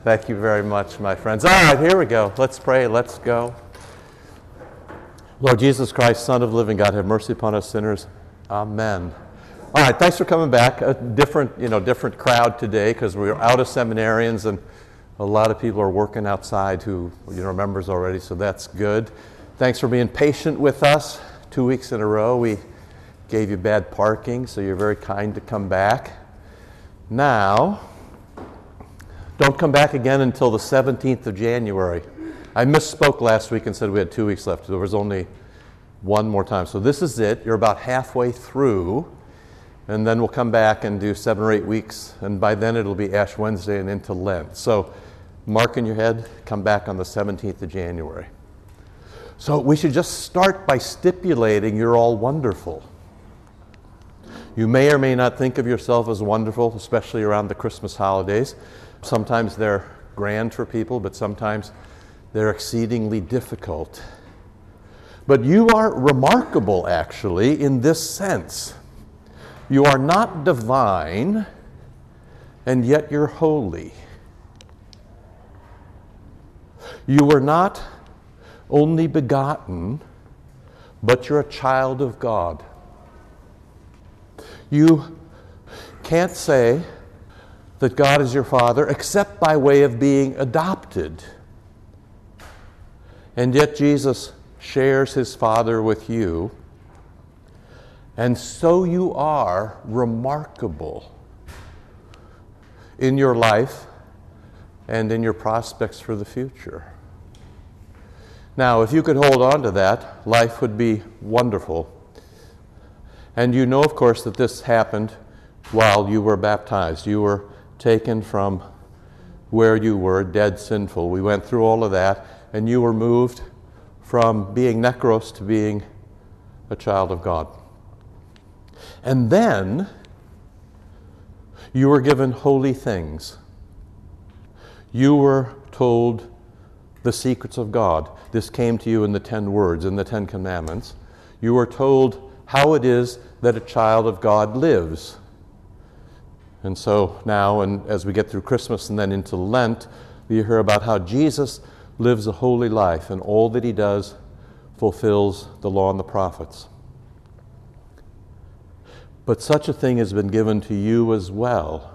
Thank you very much, my friends. All right, here we go. Let's pray. Let's go. Lord Jesus Christ, Son of the living God, have mercy upon us sinners. Amen. All right, thanks for coming back. A different crowd today because we're out of seminarians and a lot of people are working outside who are members already, so that's good. Thanks for being patient with us. 2 weeks in a row we gave you bad parking, so you're very kind to come back. Now, don't come back again until the 17th of January. I misspoke last week and said we had 2 weeks left. There was only one more time. So this is it. You're about halfway through. And then we'll come back and do 7 or 8 weeks. And by then it'll be Ash Wednesday and into Lent. So mark in your head, come back on the 17th of January. So we should just start by stipulating you're all wonderful. You may or may not think of yourself as wonderful, especially around the Christmas holidays. Sometimes they're grand for people, but sometimes they're exceedingly difficult. But you are remarkable, actually, in this sense. You are not divine, and yet you're holy. You were not only begotten, but you're a child of God. You can't say that God is your Father except by way of being adopted. And yet Jesus shares his Father with you. And so you are remarkable in your life and in your prospects for the future. Now, if you could hold on to that, life would be wonderful. And you know, of course, that this happened while you were baptized. You were taken from where you were, dead, sinful. We went through all of that, and you were moved from being necros to being a child of God. And then you were given holy things. You were told the secrets of God. This came to you in the 10 words, in the 10 commandments. You were told how it is that a child of God lives. And so now, and as we get through Christmas and then into Lent, we hear about how Jesus lives a holy life, and all that he does fulfills the law and the prophets. But such a thing has been given to you as well.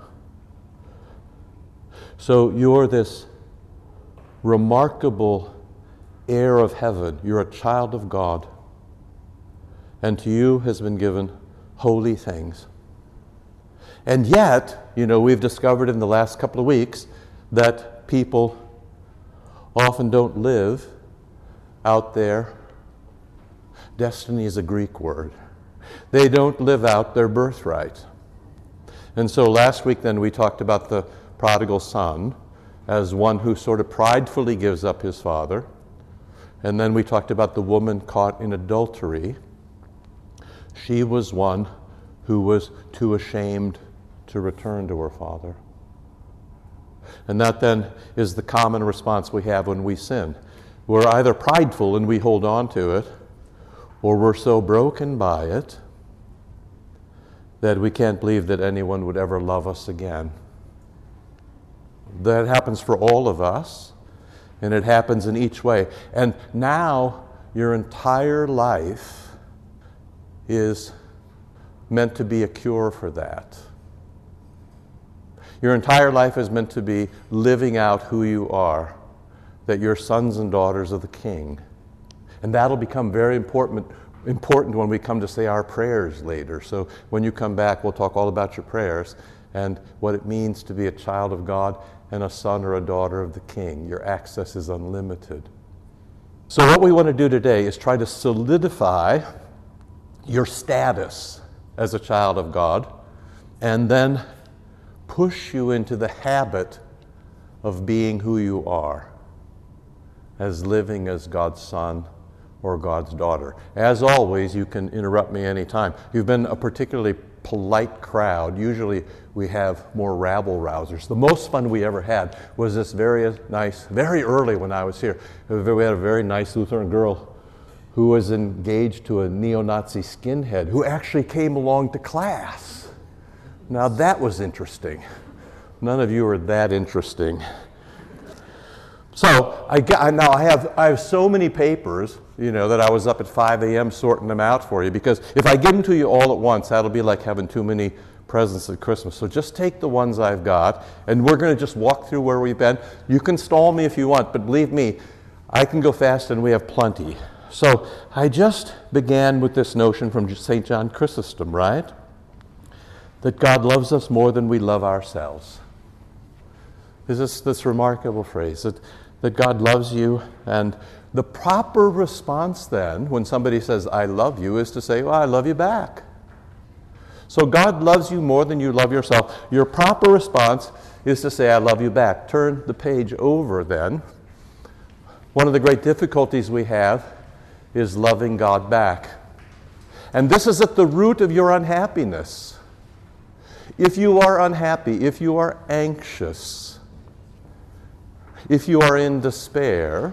So you're this remarkable heir of heaven. You're a child of God. And to you has been given holy things. And yet, we've discovered in the last couple of weeks that people often don't live out their destiny is a Greek word. They don't live out their birthright. And so last week then we talked about the prodigal son as one who sort of pridefully gives up his father. And then we talked about the woman caught in adultery. She was one who was too ashamed to return to her father. And that then is the common response we have when we sin. We're either prideful and we hold on to it, or we're so broken by it that we can't believe that anyone would ever love us again. That happens for all of us, and it happens in each way. And now your entire life is meant to be a cure for that. Your entire life is meant to be living out who you are, that you're sons and daughters of the King. And that'll become very important when we come to say our prayers later. So when you come back, we'll talk all about your prayers and what it means to be a child of God and a son or a daughter of the King. Your access is unlimited. So what we want to do today is try to solidify your status as a child of God, and then push you into the habit of being who you are, as living as God's son or God's daughter. As always, you can interrupt me anytime. You've been a particularly polite crowd. Usually we have more rabble-rousers. The most fun we ever had was this very early when I was here, we had a very nice Lutheran girl who was engaged to a neo-Nazi skinhead who actually came along to class. Now that was interesting. None of you are that interesting. So I have so many papers, that I was up at 5 a.m. sorting them out for you, because if I give them to you all at once, that'll be like having too many presents at Christmas. So just take the ones I've got, and we're going to just walk through where we've been. You can stall me if you want, but believe me, I can go fast and we have plenty. So I just began with this notion from St. John Chrysostom, right? That God loves us more than we love ourselves. Is this remarkable phrase, that God loves you, and the proper response then, when somebody says, I love you, is to say, well, I love you back. So God loves you more than you love yourself. Your proper response is to say, I love you back. Turn the page over then. One of the great difficulties we have is loving God back. And this is at the root of your unhappiness. If you are unhappy, if you are anxious, if you are in despair,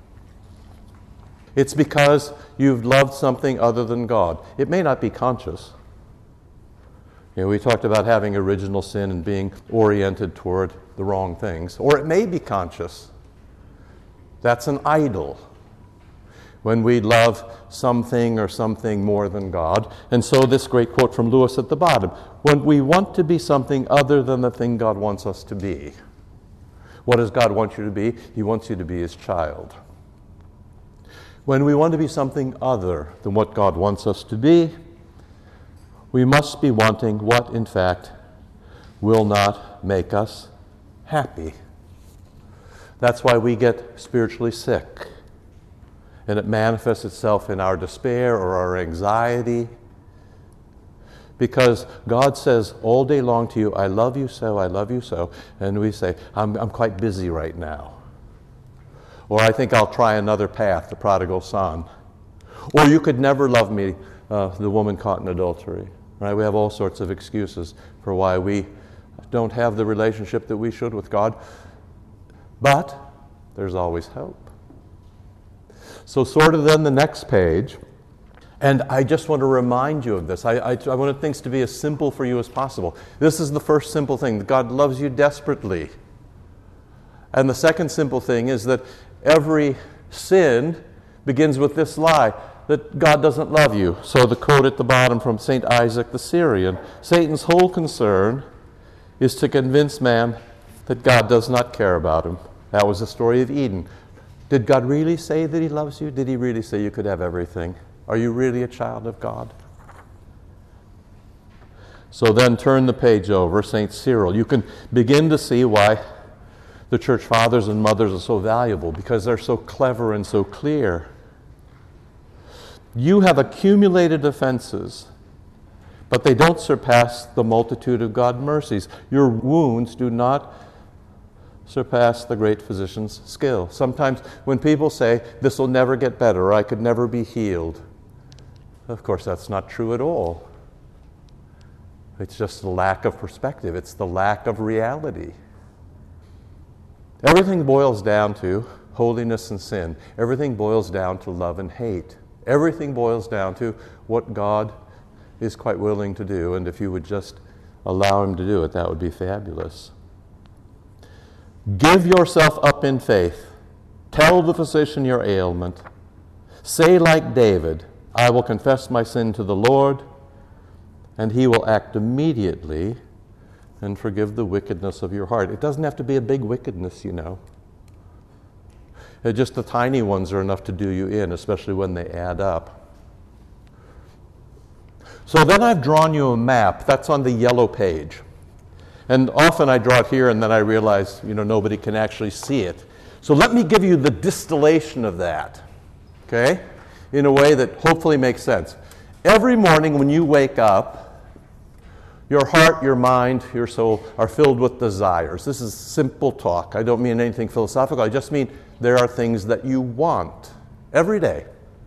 it's because you've loved something other than God. It may not be conscious. We talked about having original sin and being oriented toward the wrong things. Or it may be conscious. That's an idol. When we love something or something more than God. And so this great quote from Lewis at the bottom. When we want to be something other than the thing God wants us to be. What does God want you to be? He wants you to be His child. When we want to be something other than what God wants us to be, we must be wanting what, in fact, will not make us happy. That's why we get spiritually sick. And it manifests itself in our despair or our anxiety. Because God says all day long to you, I love you so, I love you so. And we say, I'm quite busy right now. Or I think I'll try another path, the prodigal son. Or you could never love me, the woman caught in adultery. Right? We have all sorts of excuses for why we don't have the relationship that we should with God. But there's always hope. So sort of then the next page, and I just want to remind you of this. I want things to be as simple for you as possible. This is the first simple thing, that God loves you desperately. And the second simple thing is that every sin begins with this lie, that God doesn't love you. So the quote at the bottom from St. Isaac the Syrian, Satan's whole concern is to convince man that God does not care about him. That was the story of Eden. Did God really say that He loves you? Did He really say you could have everything? Are you really a child of God? So then turn the page over, St. Cyril. You can begin to see why the church fathers and mothers are so valuable, because they're so clever and so clear. You have accumulated offenses, but they don't surpass the multitude of God's mercies. Your wounds do not surpass the great physician's skill. Sometimes when people say, this will never get better, or I could never be healed, of course that's not true at all. It's just the lack of perspective. It's the lack of reality. Everything boils down to holiness and sin. Everything boils down to love and hate. Everything boils down to what God is quite willing to do, and if you would just allow Him to do it, that would be fabulous. Give yourself up in faith. Tell the physician your ailment. Say like David, I will confess my sin to the Lord, and He will act immediately and forgive the wickedness of your heart. It doesn't have to be a big wickedness, Just the tiny ones are enough to do you in, especially when they add up. So then I've drawn you a map. That's on the yellow page. And often I draw it here and then I realize, nobody can actually see it. So let me give you the distillation of that, okay? In a way that hopefully makes sense. Every morning when you wake up, your heart, your mind, your soul are filled with desires. This is simple talk. I don't mean anything philosophical. I just mean there are things that you want every day.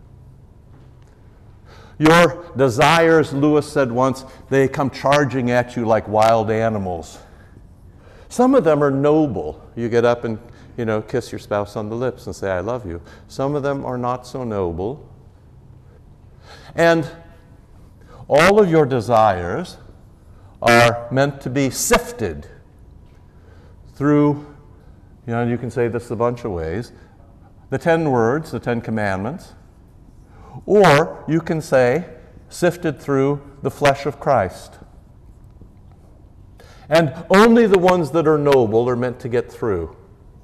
Your desires, Lewis said once, they come charging at you like wild animals. Some of them are noble. You get up and, kiss your spouse on the lips and say, I love you. Some of them are not so noble. And all of your desires are meant to be sifted through You know, you can say this a bunch of ways. The 10 words, the 10 commandments. Or you can say, sifted through the flesh of Christ. And only the ones that are noble are meant to get through.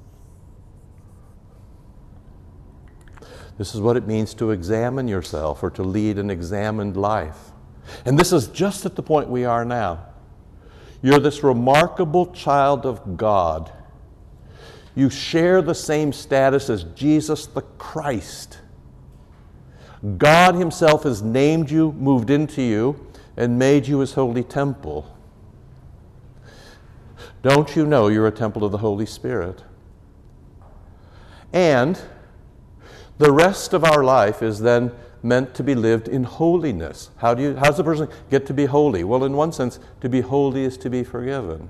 This is what it means to examine yourself or to lead an examined life. And this is just at the point we are now. You're this remarkable child of God. You share the same status as Jesus the Christ. God himself has named you, moved into you, and made you his holy temple. Don't you know you're a temple of the Holy Spirit? And the rest of our life is then meant to be lived in holiness. How does a person get to be holy? Well, in one sense, to be holy is to be forgiven.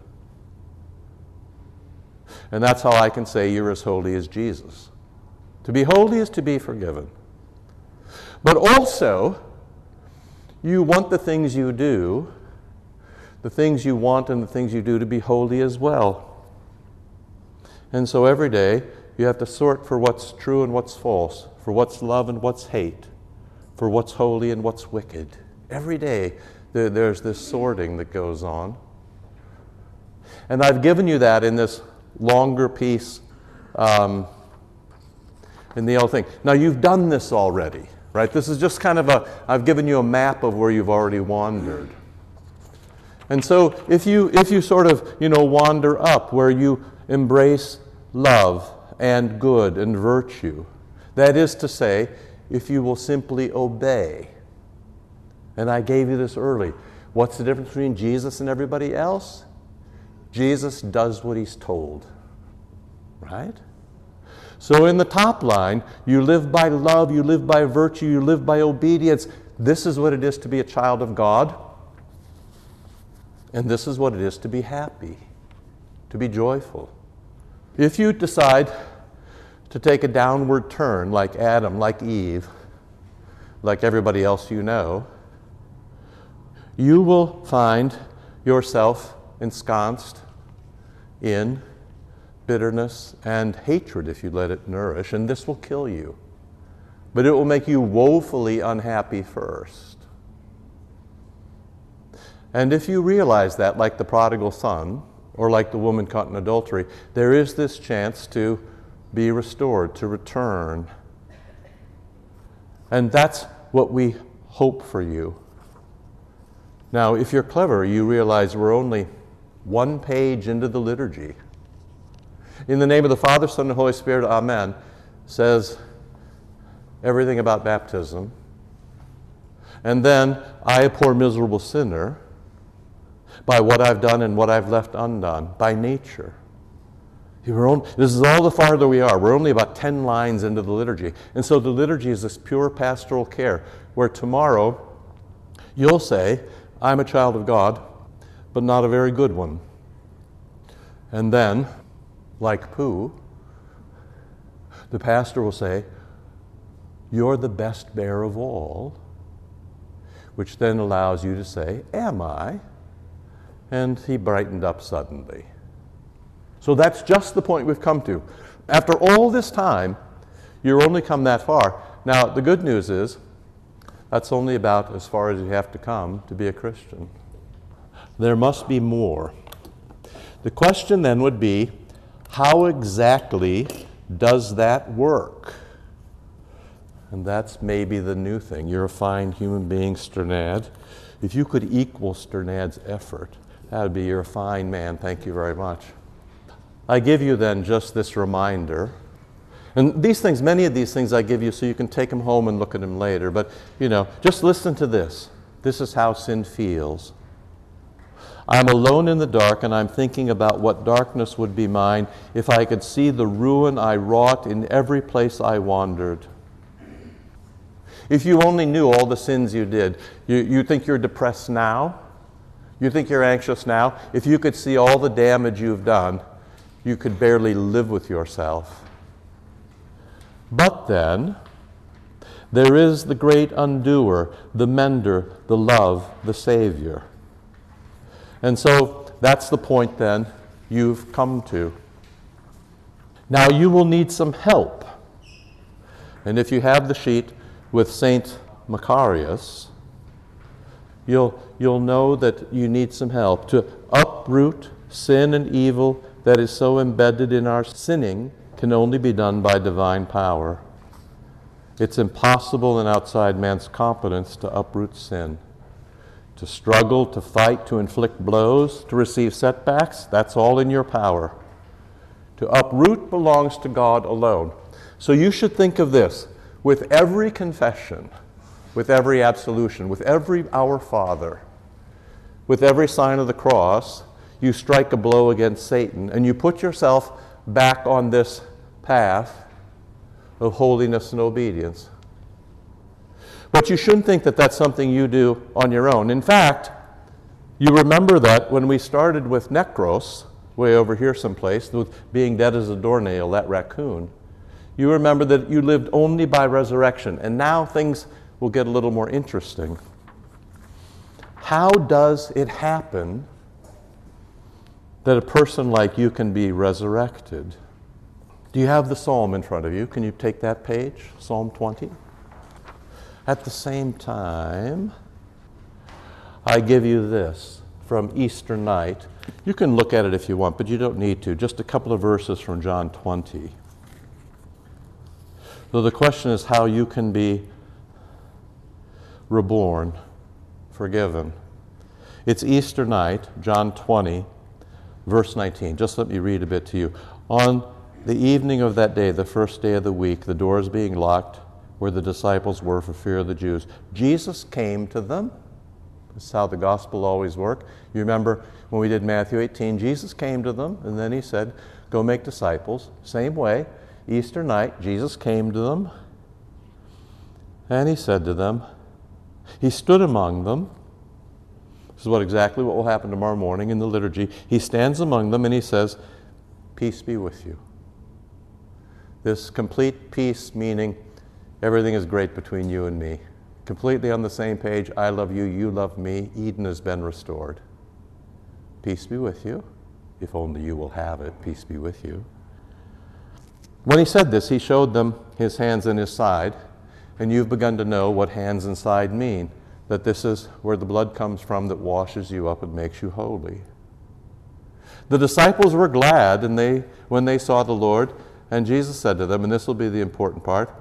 And that's how I can say you're as holy as Jesus. To be holy is to be forgiven. But also, you want the things you do, the things you want and the things you do to be holy as well. And so every day, you have to sort for what's true and what's false, for what's love and what's hate, for what's holy and what's wicked. Every day, there's this sorting that goes on. And I've given you that in this longer piece in the old thing. Now, you've done this already. Right? This is just kind of I've given you a map of where you've already wandered. And so if you sort of, wander up where you embrace love and good and virtue, that is to say, if you will simply obey. And I gave you this early. What's the difference between Jesus and everybody else? Jesus does what he's told. Right? So in the top line, you live by love, you live by virtue, you live by obedience. This is what it is to be a child of God. And this is what it is to be happy, to be joyful. If you decide to take a downward turn like Adam, like Eve, like everybody else you know, you will find yourself ensconced in bitterness and hatred if you let it nourish, and this will kill you. But it will make you woefully unhappy first. And if you realize that, like the prodigal son, or like the woman caught in adultery, there is this chance to be restored, to return. And that's what we hope for you. Now, if you're clever, you realize we're only one page into the liturgy. In the name of the Father, Son, and Holy Spirit, Amen, says everything about baptism. And then, I, a poor miserable sinner, by what I've done and what I've left undone, by nature. This is all the farther we are. We're only about 10 lines into the liturgy. And so the liturgy is this pure pastoral care, where tomorrow you'll say, I'm a child of God, but not a very good one. And then, like Pooh, the pastor will say, you're the best bear of all, which then allows you to say, am I? And he brightened up suddenly. So that's just the point we've come to. After all this time, you've only come that far. Now, the good news is, that's only about as far as you have to come to be a Christian. There must be more. The question then would be, how exactly does that work? And that's maybe the new thing. You're a fine human being, Sternad. If you could equal Sternad's effort, that would be, you're a fine man. Thank you very much. I give you then just this reminder. And these things, many of these things I give you so you can take them home and look at them later. But, just listen to this. This is how sin feels. I'm alone in the dark, and I'm thinking about what darkness would be mine if I could see the ruin I wrought in every place I wandered. If you only knew all the sins you did, you think you're depressed now? You think you're anxious now? If you could see all the damage you've done, you could barely live with yourself. But then, there is the great undoer, the mender, the love, the Savior. And so that's the point then you've come to. Now you will need some help. And if you have the sheet with St. Macarius, you'll know that you need some help to uproot sin and evil that is so embedded in our sinning can only be done by divine power. It's impossible and outside man's competence to uproot sin. To struggle, to fight, to inflict blows, to receive setbacks, that's all in your power. To uproot belongs to God alone. So you should think of this. With every confession, with every absolution, with every Our Father, with every sign of the cross, you strike a blow against Satan and you put yourself back on this path of holiness and obedience. But you shouldn't think that that's something you do on your own. In fact, you remember that when we started with Necros, way over here someplace, with being dead as a doornail, that raccoon, you remember that you lived only by resurrection. And now things will get a little more interesting. How does it happen that a person like you can be resurrected? Do you have the psalm in front of you? Can you take that page, Psalm 20? At the same time, I give you this from Easter night. You can look at it if you want, but you don't need to. Just a couple of verses from John 20. So the question is how you can be reborn, forgiven. It's Easter night, John 20, verse 19. Just let me read a bit to you. On the evening of that day, the first day of the week, the doors being locked where the disciples were for fear of the Jews, Jesus came to them. This is how the gospel always works. You remember when we did Matthew 18, Jesus came to them, and then he said, go make disciples. Same way, Easter night, Jesus came to them, and he said to them, he stood among them. This is exactly what will happen tomorrow morning in the liturgy. He stands among them and he says, peace be with you. This complete peace, meaning everything is great between you and me. Completely on the same page, I love you, you love me, Eden has been restored. Peace be with you. If only you will have it, peace be with you. When he said this, he showed them his hands and his side, and you've begun to know what hands and side mean, that this is where the blood comes from that washes you up and makes you holy. The disciples were glad when they saw the Lord, and Jesus said to them, and this will be the important part,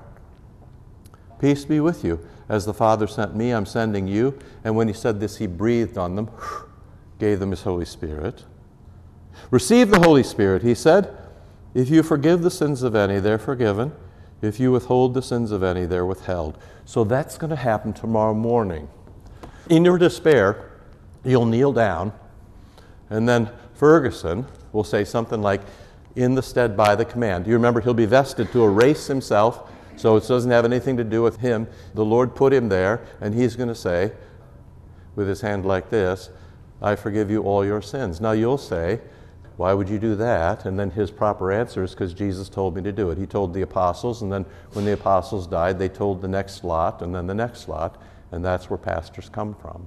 peace be with you. As the Father sent me, I'm sending you. And when he said this, he breathed on them, gave them his Holy Spirit. Receive the Holy Spirit, he said. If you forgive the sins of any, they're forgiven. If you withhold the sins of any, they're withheld. So that's going to happen tomorrow morning. In your despair, you'll kneel down, and then Ferguson will say something like, in the stead by the command. You remember, he'll be vested to erase himself, so it doesn't have anything to do with him. The Lord put him there, and he's going to say, with his hand like this, I forgive you all your sins. Now you'll say, why would you do that? And then his proper answer is because Jesus told me to do it. He told the apostles, and then when the apostles died, they told the next lot, and then the next lot, and that's where pastors come from.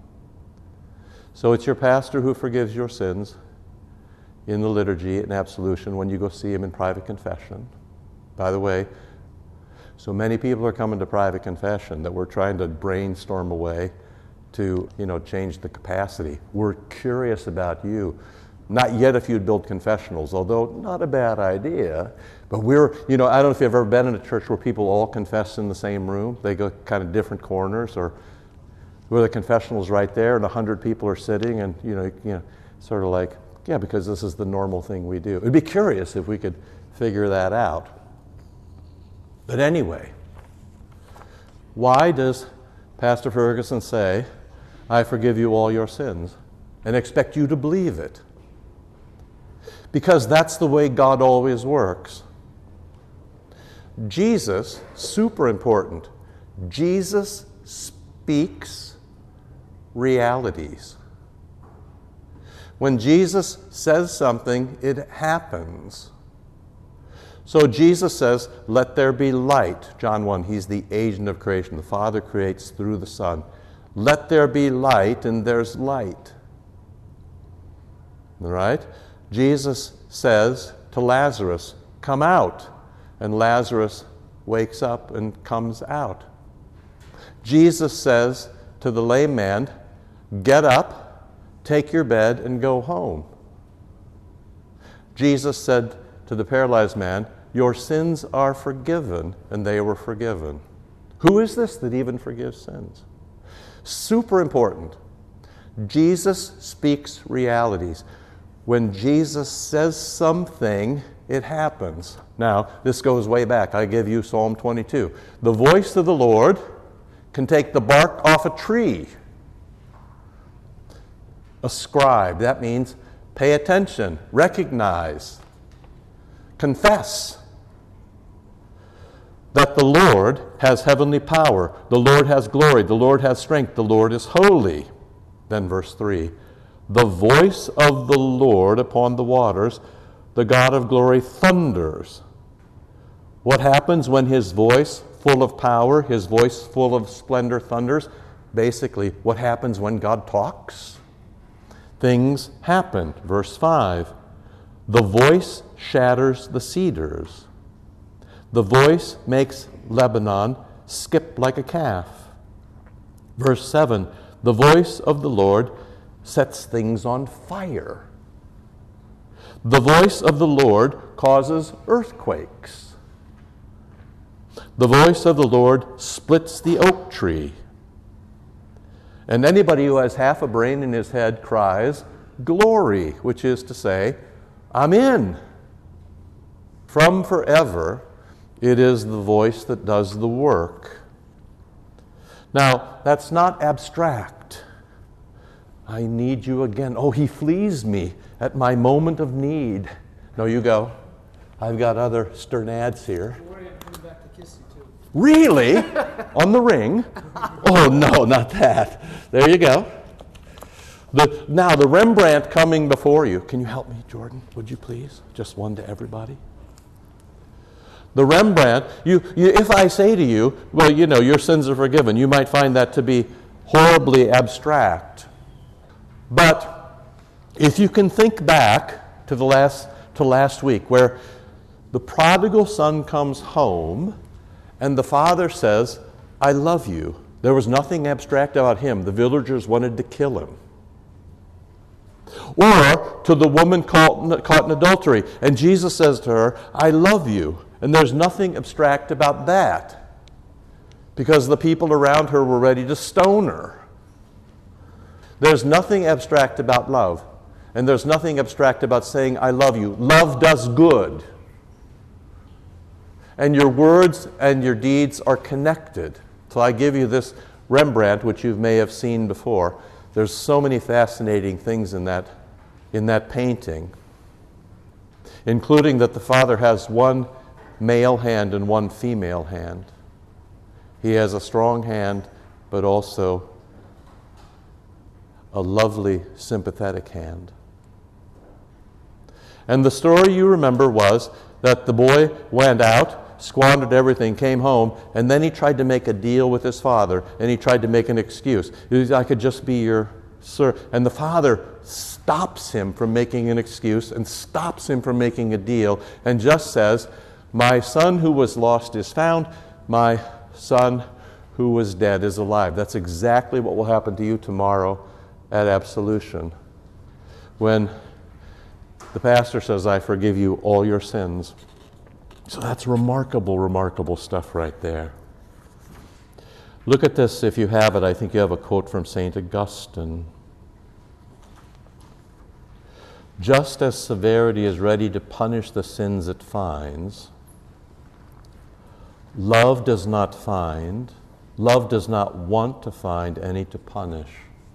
So it's your pastor who forgives your sins in the liturgy and absolution when you go see him in private confession. By the way, so many people are coming to private confession that we're trying to brainstorm a way to, change the capacity. We're curious about you. Not yet if you'd build confessionals, although not a bad idea. But I don't know if you've ever been in a church where people all confess in the same room. They go kind of different corners, or where the confessional's right there and 100 people are sitting, and sort of like, yeah, because this is the normal thing we do. It'd be curious if we could figure that out. But anyway, why does Pastor Ferguson say, I forgive you all your sins, and expect you to believe it? Because that's the way God always works. Jesus, super important, Jesus speaks realities. When Jesus says something, it happens. So Jesus says, let there be light. John 1, he's the agent of creation. The Father creates through the Son. Let there be light, and there's light. All right? Jesus says to Lazarus, come out. And Lazarus wakes up and comes out. Jesus says to the lame man, get up, take your bed, and go home. Jesus said to the paralyzed man, your sins are forgiven, and they were forgiven. Who is this that even forgives sins? Super important. Jesus speaks realities. When Jesus says something, it happens. Now, this goes way back. I give you Psalm 22. The voice of the Lord can take the bark off a tree. Ascribe, that means pay attention, recognize, confess that the Lord has heavenly power, the Lord has glory, the Lord has strength, the Lord is holy. Then verse 3, the voice of the Lord upon the waters, the God of glory thunders. What happens when his voice, full of power, his voice full of splendor thunders? Basically, what happens when God talks? Things happen. Verse 5, the voice shatters the cedars. The voice makes Lebanon skip like a calf. Verse 7, the voice of the Lord sets things on fire. The voice of the Lord causes earthquakes. The voice of the Lord splits the oak tree. And anybody who has half a brain in his head cries, glory, which is to say, I'm in. From forever, it is the voice that does the work. Now, that's not abstract. I need you again. Oh, he flees me at my moment of need. No, you go. I've got other sternads here. Don't worry, I'm coming back to kiss you too. Really? On the ring? Oh, no, not that. There you go. Now, the Rembrandt coming before you. Can you help me, Jordan? Would you please? Just one to everybody. The Rembrandt, if I say to you, well, you know, your sins are forgiven, you might find that to be horribly abstract. But if you can think back to last week, where the prodigal son comes home and the father says, I love you. There was nothing abstract about him. The villagers wanted to kill him. Or to the woman caught in adultery, and Jesus says to her, I love you. And there's nothing abstract about that, because the people around her were ready to stone her. There's nothing abstract about love, and there's nothing abstract about saying, I love you. Love does good. And your words and your deeds are connected. So I give you this Rembrandt, which you may have seen before. There's so many fascinating things in that painting, including that the father has one male hand and one female hand. He has a strong hand, but also a lovely, sympathetic hand. And the story you remember was that the boy went out, squandered everything, came home, and then he tried to make a deal with his father, and he tried to make an excuse. He said, I could just be your sir. And the father stops him from making an excuse and stops him from making a deal and just says, my son who was lost is found, my son who was dead is alive. That's exactly what will happen to you tomorrow at absolution, when the pastor says, I forgive you all your sins. So that's remarkable, remarkable stuff right there. Look at this if you have it. I think you have a quote from St. Augustine. Just as severity is ready to punish the sins it finds, love does not want to find any to punish.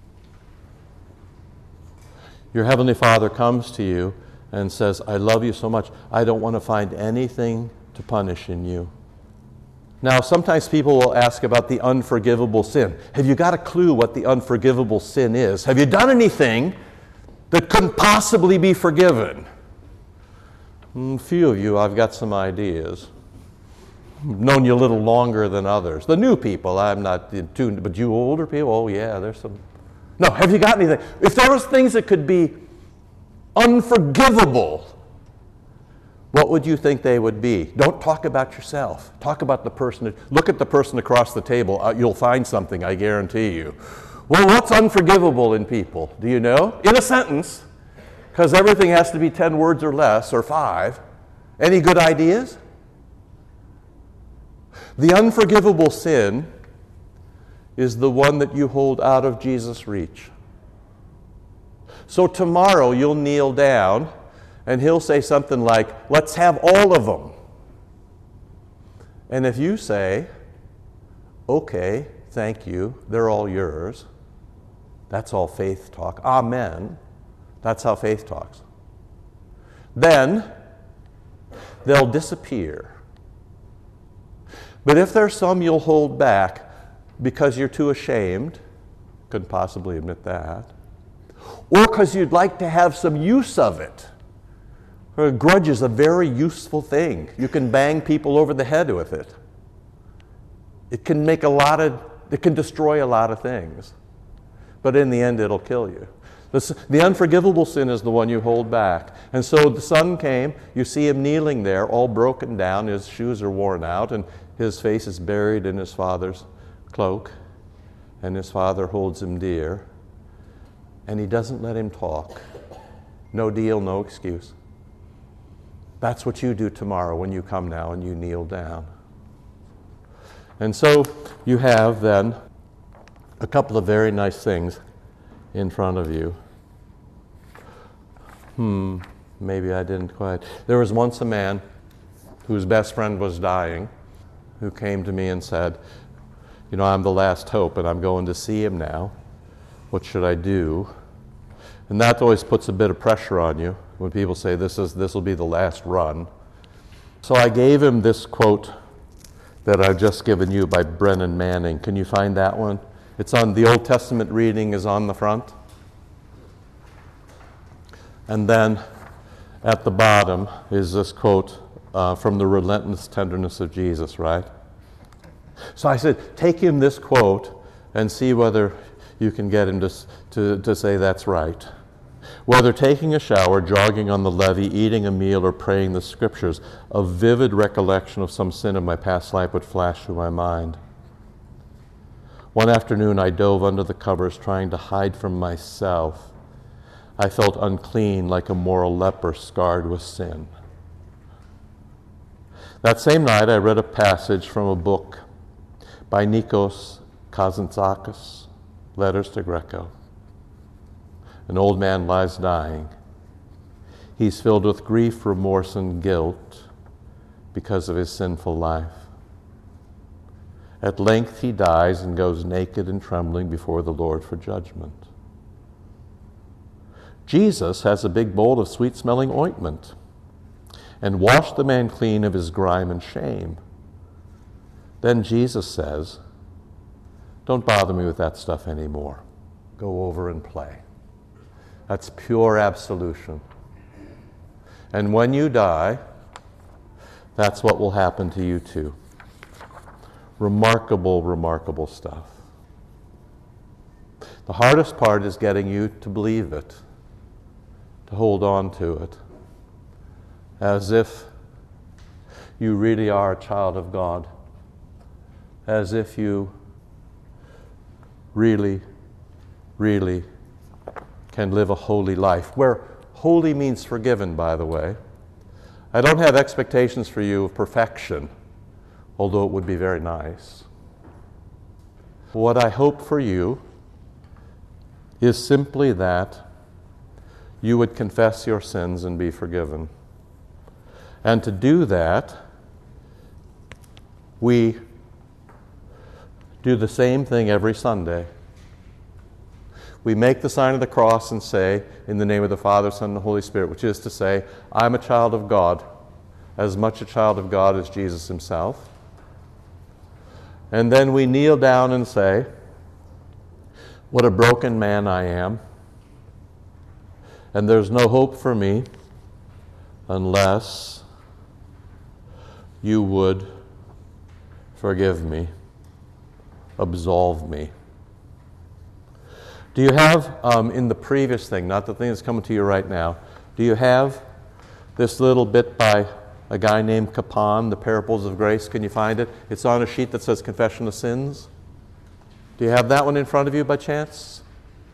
Your Heavenly Father comes to you and says, I love you so much, I don't want to find anything to punish in you. Now, sometimes people will ask about the unforgivable sin. Have you got a clue what the unforgivable sin is? Have you done anything that couldn't possibly be forgiven? A few of you, I've got some ideas. I've known you a little longer than others. The new people, I'm not tuned, but you older people, oh yeah, there's some. No, have you got anything? If there was things that could be unforgivable, what would you think they would be? Don't talk about yourself. Talk about the person. Look at the person across the table. You'll find something, I guarantee you. Well, what's unforgivable in people? Do you know? In a sentence, because everything has to be 10 words or less, or 5. Any good ideas? The unforgivable sin is the one that you hold out of Jesus' reach. So tomorrow you'll kneel down and he'll say something like, let's have all of them. And if you say, okay, thank you, they're all yours, that's all faith talk. Amen. That's how faith talks. Then they'll disappear. But if there's some you'll hold back because you're too ashamed, couldn't possibly admit that, or because you'd like to have some use of it. A grudge is a very useful thing. You can bang people over the head with it. It can destroy a lot of things. But in the end, it'll kill you. The unforgivable sin is the one you hold back. And so the son came, you see him kneeling there, all broken down, his shoes are worn out, and his face is buried in his father's cloak, and his father holds him dear, and he doesn't let him talk. No deal, no excuse. That's what you do tomorrow when you come now and you kneel down. And so you have then a couple of very nice things in front of you. Maybe I didn't quite. There was once a man whose best friend was dying who came to me and said, you know, I'm the last hope and I'm going to see him now. What should I do? And that always puts a bit of pressure on you when people say this will be the last run. So I gave him this quote that I've just given you by Brennan Manning. Can you find that one? It's on the Old Testament reading is on the front. And then at the bottom is this quote from the relentless tenderness of Jesus, right? So I said, take him this quote and see whether you can get him to say that's right. Whether taking a shower, jogging on the levee, eating a meal, or praying the scriptures, a vivid recollection of some sin of my past life would flash through my mind. One afternoon I dove under the covers trying to hide from myself. I felt unclean like a moral leper scarred with sin. That same night I read a passage from a book by Nikos Kazantzakis, Letters to Greco. An old man lies dying. He's filled with grief, remorse, and guilt because of his sinful life. At length he dies and goes naked and trembling before the Lord for judgment. Jesus has a big bowl of sweet-smelling ointment and washed the man clean of his grime and shame. Then Jesus says, don't bother me with that stuff anymore. Go over and play. That's pure absolution. And when you die, that's what will happen to you too. Remarkable, remarkable stuff. The hardest part is getting you to believe it, to hold on to it, as if you really are a child of God, as if you really, really can live a holy life, where holy means forgiven, by the way. I don't have expectations for you of perfection, although it would be very nice. What I hope for you is simply that you would confess your sins and be forgiven. And to do that, we do the same thing every Sunday. We make the sign of the cross and say, in the name of the Father, Son, and the Holy Spirit, which is to say, I'm a child of God, as much a child of God as Jesus himself. And then we kneel down and say, what a broken man I am, and there's no hope for me unless you would forgive me, absolve me. Do you have, in the previous thing, not the thing that's coming to you right now, do you have this little bit by a guy named Capon, The Parables of Grace. Can you find it? It's on a sheet that says Confession of Sins. Do you have that one in front of you by chance?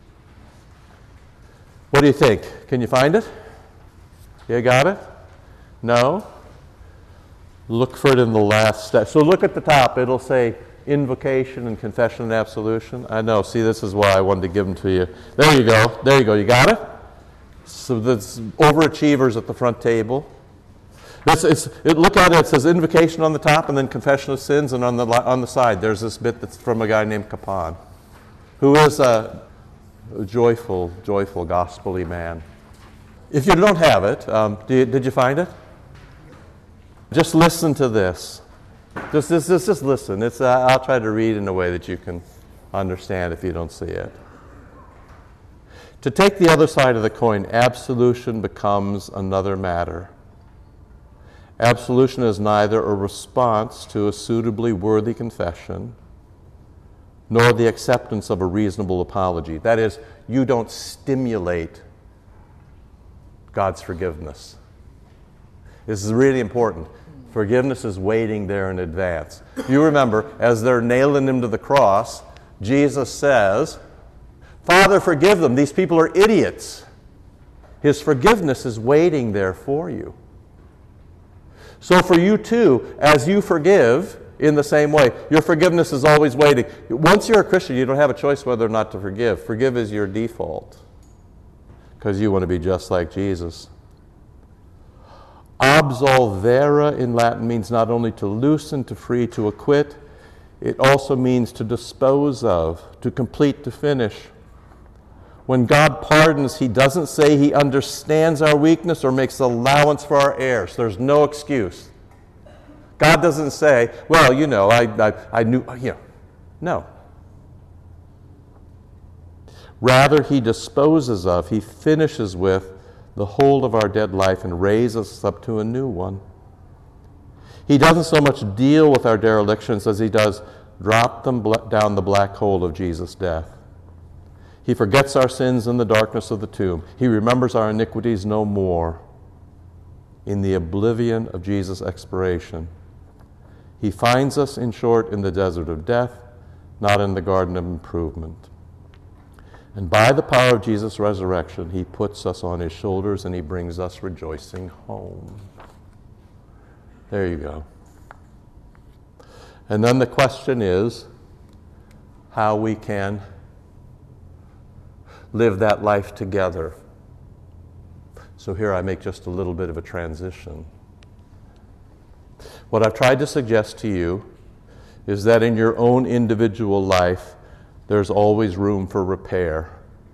What do you think? Can you find it? You got it? No? Look for it in the last step. So look at the top. It'll say invocation and confession and absolution. I know. See, this is why I wanted to give them to you. There you go. There you go. You got it? So that's overachievers at the front table. Look at it. It says invocation on the top and then confession of sins, and on the side there's this bit that's from a guy named Capon, who is a joyful, gospel-y man. If you don't have it, did you find it? Just listen to this. Just listen. I'll try to read in a way that you can understand if you don't see it. To take the other side of the coin, absolution becomes another matter. Absolution is neither a response to a suitably worthy confession, nor the acceptance of a reasonable apology. That is, you don't stimulate God's forgiveness. This is really important. Forgiveness is waiting there in advance. You remember, as they're nailing him to the cross, Jesus says, Father, forgive them. These people are idiots. His forgiveness is waiting there for you. So for you too, as you forgive in the same way, your forgiveness is always waiting. Once you're a Christian, you don't have a choice whether or not to forgive. Forgive is your default because you want to be just like Jesus. Absolvere in Latin means not only to loosen, to free, to acquit. It also means to dispose of, to complete, to finish. When God pardons, he doesn't say he understands our weakness or makes allowance for our errors. There's no excuse. God doesn't say, well, I knew, No. Rather, he disposes of, he finishes with the whole of our dead life and raises us up to a new one. He doesn't so much deal with our derelictions as he does drop them down the black hole of Jesus' death. He forgets our sins in the darkness of the tomb. He remembers our iniquities no more in the oblivion of Jesus' expiration. He finds us, in short, in the desert of death, not in the garden of improvement. And by the power of Jesus' resurrection, he puts us on his shoulders and he brings us rejoicing home. There you go. And then the question is how we can live that life together. So here I make just a little bit of a transition. What I've tried to suggest to you is that in your own individual life, there's always room for repair.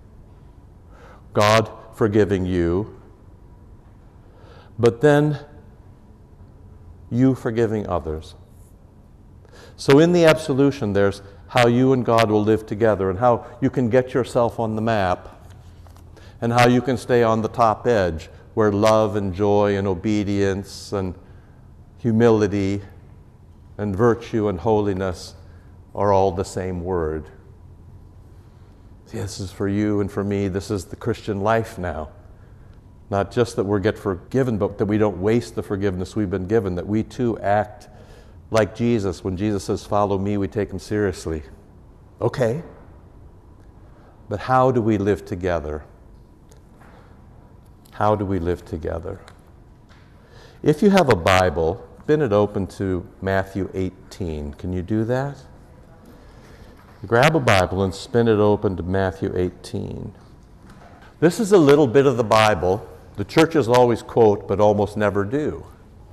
God forgiving you, but then you forgiving others. So in the absolution, there's how you and God will live together and how you can get yourself on the map and how you can stay on the top edge where love and joy and obedience and humility and virtue and holiness are all the same word. See, this is for you and for me. This is the Christian life now. Not just that we get forgiven, but that we don't waste the forgiveness we've been given, that we too act like Jesus. When Jesus says, follow me, we take him seriously. Okay. But how do we live together? How do we live together? If you have a Bible, spin it open to Matthew 18. Can you do that? Grab a Bible and spin it open to Matthew 18. This is a little bit of the Bible the churches always quote but almost never do.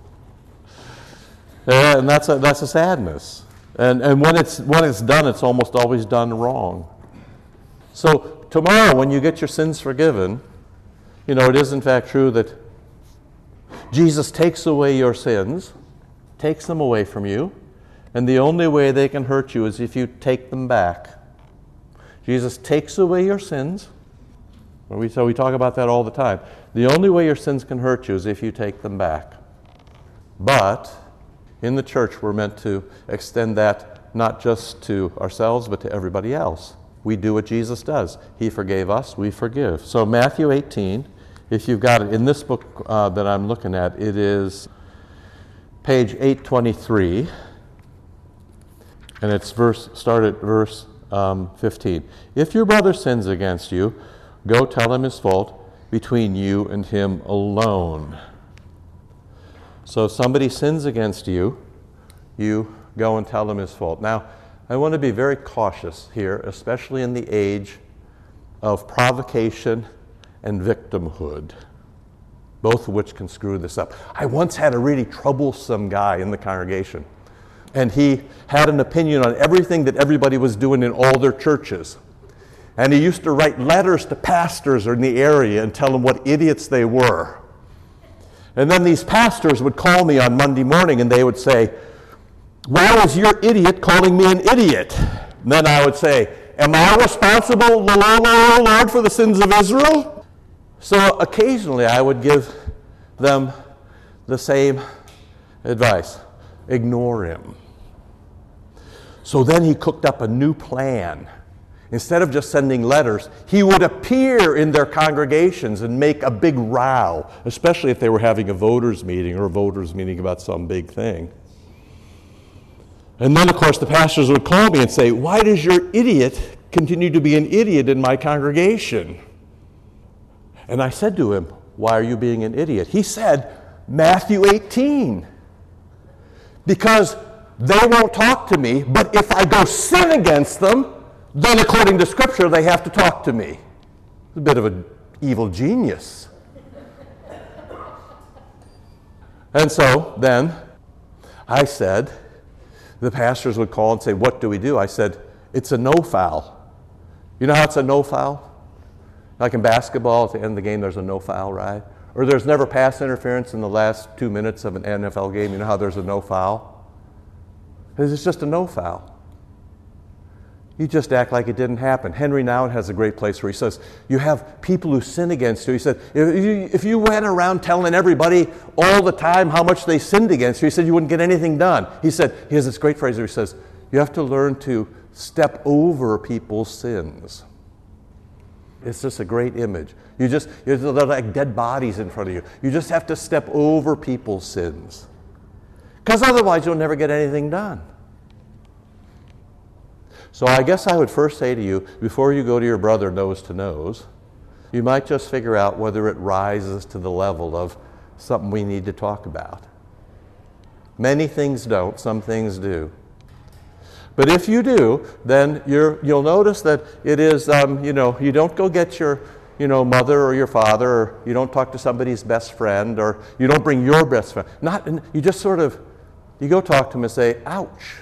And that's a sadness. And when it's done, it's almost always done wrong. So tomorrow when you get your sins forgiven, it is in fact true that Jesus takes away your sins, takes them away from you, and the only way they can hurt you is if you take them back. Jesus takes away your sins. So we talk about that all the time. The only way your sins can hurt you is if you take them back. But in the church, we're meant to extend that not just to ourselves, but to everybody else. We do what Jesus does. He forgave us, we forgive. So Matthew 18, if you've got it in this book that I'm looking at, it is page 823, and it's start at verse 15. If your brother sins against you, go tell him his fault between you and him alone. So if somebody sins against you, you go and tell him his fault. Now, I want to be very cautious here, especially in the age of provocation and victimhood, both of which can screw this up. I once had a really troublesome guy in the congregation, and he had an opinion on everything that everybody was doing in all their churches. And he used to write letters to pastors in the area and tell them what idiots they were. And then these pastors would call me on Monday morning and they would say, "Why is your idiot calling me an idiot?" And then I would say, "Am I responsible, Lord, for the sins of Israel?" So occasionally I would give them the same advice. Ignore him. So then he cooked up a new plan. Instead of just sending letters, he would appear in their congregations and make a big row, especially if they were having a voters' meeting or a voters' meeting about some big thing. And then, of course, the pastors would call me and say, "Why does your idiot continue to be an idiot in my congregation?" And I said to him, "Why are you being an idiot?" He said, "Matthew 18. Because they won't talk to me, but if I go sin against them, then according to Scripture, they have to talk to me." It's a bit of an evil genius. And so then I said, the pastors would call and say, "What do we do?" I said, "It's a no foul." You know how it's a no foul? Like in basketball, at the end of the game, there's a no foul, right? Or there's never pass interference in the last 2 minutes of an NFL game. You know how there's a no foul? It's just a no foul. You just act like it didn't happen. Henry Nouwen has a great place where he says, you have people who sin against you. He said, if you went around telling everybody all the time how much they sinned against you, he said you wouldn't get anything done. He said, he has this great phrase where he says, you have to learn to step over people's sins. It's just a great image. They're like dead bodies in front of you. You just have to step over people's sins. Because otherwise you'll never get anything done. So I guess I would first say to you, before you go to your brother nose to nose, you might just figure out whether it rises to the level of something we need to talk about. Many things don't, some things do. But if you do, then you'll notice that it is, you don't go get your, mother or your father, or you don't talk to somebody's best friend, or you don't bring your best friend. You just you go talk to them and say, ouch.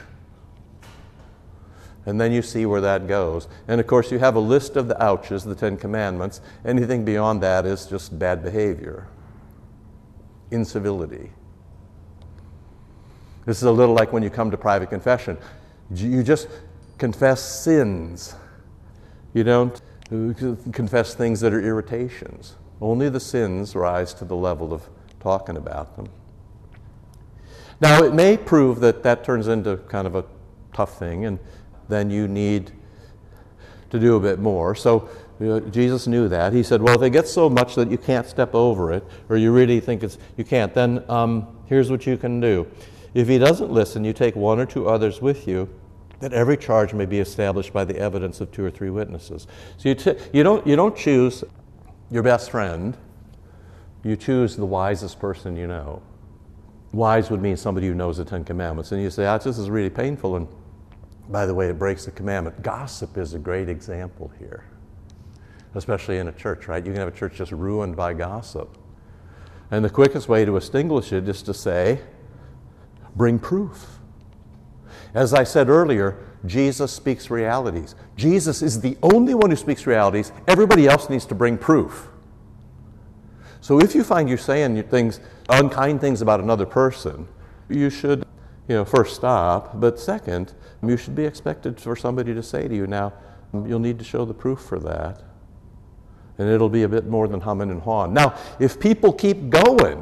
And then you see where that goes. And of course, you have a list of the ouches, the 10 Commandments. Anything beyond that is just bad behavior, incivility. This is a little like when you come to private confession. You just confess sins. You don't confess things that are irritations. Only the sins rise to the level of talking about them. Now, it may prove that turns into kind of a tough thing, and then you need to do a bit more. So Jesus knew that. He said, well, if it gets so much that you can't step over it, or you really think you can't, then here's what you can do. If he doesn't listen, you take one or two others with you, that every charge may be established by the evidence of 2 or 3 witnesses. So you don't choose your best friend. You choose the wisest person you know. Wise would mean somebody who knows the 10 Commandments. And you say, this is really painful, and by the way, it breaks the commandment. Gossip is a great example here, especially in a church, right? You can have a church just ruined by gossip. And the quickest way to extinguish it is to say, bring proof. As I said earlier, Jesus speaks realities. Jesus is the only one who speaks realities. Everybody else needs to bring proof. So if you find you're saying unkind things about another person, you should first stop, but second, you should be expected for somebody to say to you, now, you'll need to show the proof for that. And it'll be a bit more than humming and hawing. Now, if people keep going,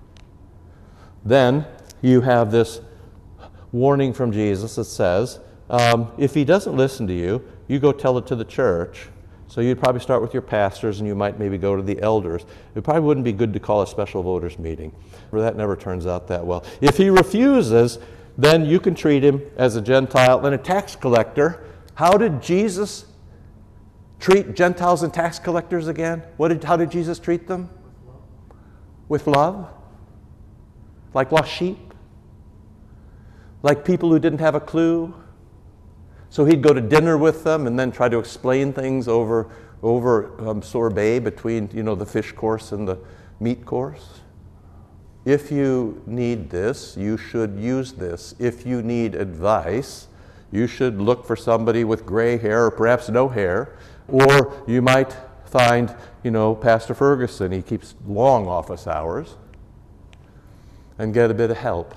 then you have this warning from Jesus that says, if he doesn't listen to you, you go tell it to the church. So you'd probably start with your pastors, and you might maybe go to the elders. It probably wouldn't be good to call a special voters meeting, for that never turns out that well. If he refuses, then you can treat him as a Gentile and a tax collector. How did Jesus treat Gentiles and tax collectors again? How did Jesus treat them? With love? Like lost sheep? Like people who didn't have a clue? So he'd go to dinner with them and then try to explain things over sorbet between, the fish course and the meat course. If you need this, you should use this. If you need advice, you should look for somebody with gray hair or perhaps no hair. Or you might find, Pastor Ferguson. He keeps long office hours, and get a bit of help.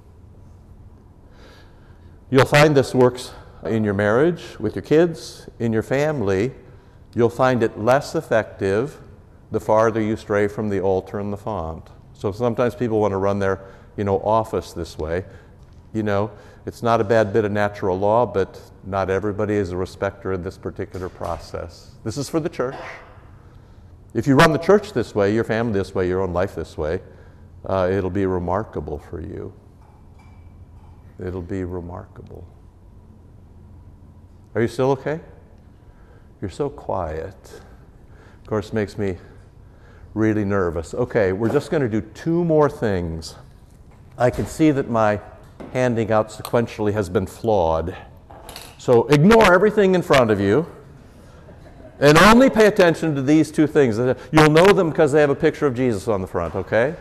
You'll find this works in your marriage, with your kids, in your family. You'll find it less effective the farther you stray from the altar and the font. So sometimes people want to run their, office this way. It's not a bad bit of natural law, but not everybody is a respecter of this particular process. This is for the church. If you run the church this way, your family this way, your own life this way, it'll be remarkable for you. It'll be remarkable. Are you still okay? You're so quiet. Of course, makes me really nervous. Okay, we're just going to do 2 more things. I can see that my handing out sequentially has been flawed. So ignore everything in front of you and only pay attention to these 2 things. You'll know them because they have a picture of Jesus on the front, okay?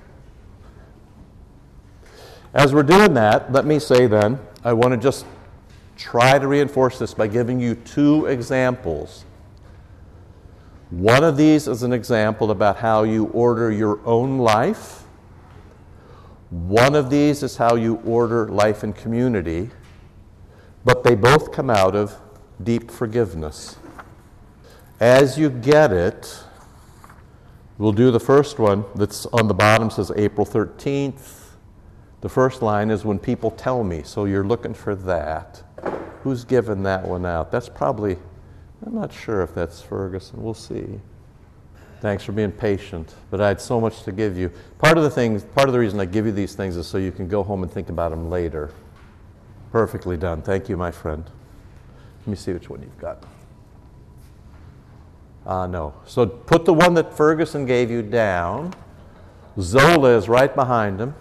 As we're doing that, let me say then, I want to just try to reinforce this by giving you 2 examples. One of these is an example about how you order your own life. One of these is how you order life in community. But they both come out of deep forgiveness. As you get it, we'll do the first one that's on the bottom, says April 13th. The first line is when people tell me, so you're looking for that. Who's given that one out? That's probably, I'm not sure if that's Ferguson. We'll see. Thanks for being patient, but I had so much to give you. Part of the reason I give you these things is so you can go home and think about them later. Perfectly done. Thank you, my friend. Let me see which one you've got. No. So put the one that Ferguson gave you down. Zola is right behind him.